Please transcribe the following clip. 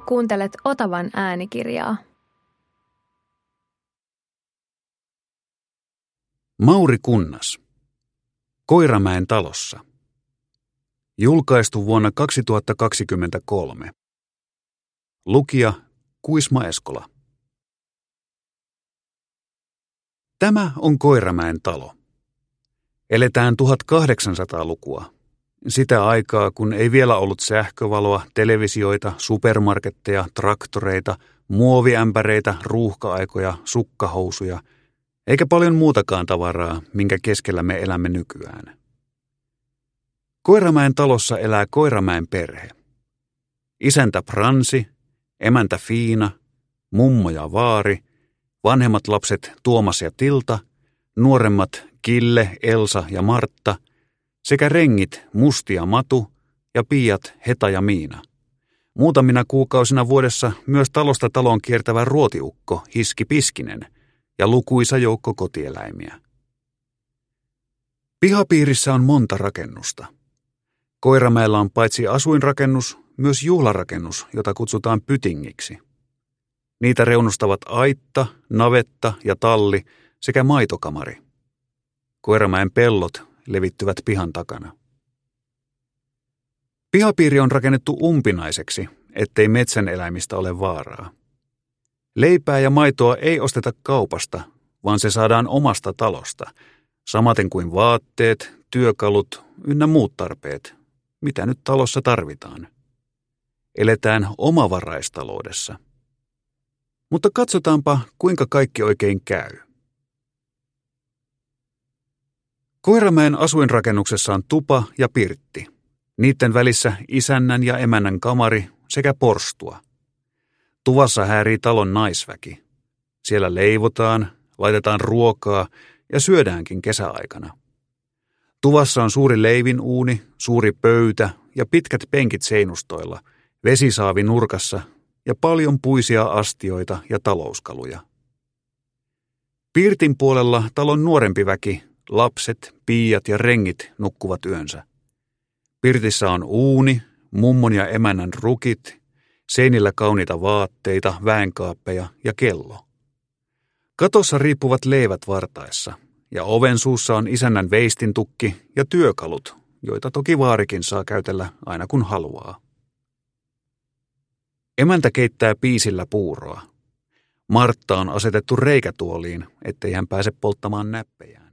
Kuuntelet Otavan äänikirjaa. Mauri Kunnas. Koiramäen talossa. Julkaistu vuonna 2023. Lukija Kuisma Eskola. Tämä on Koiramäen talo. Eletään 1800-lukua. Sitä aikaa, kun ei vielä ollut sähkövaloa, televisioita, supermarketteja, traktoreita, muoviämpäreitä, ruuhka-aikoja, sukkahousuja, eikä paljon muutakaan tavaraa, minkä keskellä me elämme nykyään. Koiramäen talossa elää Koiramäen perhe. Isäntä Pransi, emäntä Fiina, mummo ja vaari, vanhemmat lapset Tuomas ja Tilta, nuoremmat Kille, Elsa ja Martta, sekä rengit Musti ja Matu ja piiat Heta ja Miina. Muutamina kuukausina vuodessa myös talosta taloon kiertävä ruotiukko Hiski Piskinen ja lukuisa joukko kotieläimiä. Pihapiirissä on monta rakennusta. Koiramäellä on paitsi asuinrakennus, myös juhlarakennus, jota kutsutaan pytingiksi. Niitä reunustavat aitta, navetta ja talli sekä maitokamari. Koiramäen pellot levittyvät pihan takana. Pihapiiri on rakennettu umpinaiseksi, ettei metsän eläimistä ole vaaraa. Leipää ja maitoa ei osteta kaupasta, vaan se saadaan omasta talosta, samaten kuin vaatteet, työkalut ynnä muut tarpeet, mitä nyt talossa tarvitaan. Eletään omavaraistaloudessa. Mutta katsotaanpa, kuinka kaikki oikein käy. Koiramäen asuinrakennuksessa on tupa ja pirtti. Niiden välissä isännän ja emännän kamari sekä porstua. Tuvassa häärii talon naisväki. Siellä leivotaan, laitetaan ruokaa ja syödäänkin kesäaikana. Tuvassa on suuri leivinuuni, suuri pöytä ja pitkät penkit seinustoilla, vesisaavi nurkassa ja paljon puisia astioita ja talouskaluja. Pirtin puolella talon nuorempi väki, lapset, piiat ja rengit nukkuvat yönsä. Pirtissä on uuni, mummon ja emännän rukit, seinillä kauniita vaatteita, väenkaappeja ja kello. Katossa riippuvat leivät vartaessa ja oven suussa on isännän veistintukki ja työkalut, joita toki vaarikin saa käytellä aina kun haluaa. Emäntä keittää piisillä puuroa. Martta on asetettu reikätuoliin, ettei hän pääse polttamaan näppejään.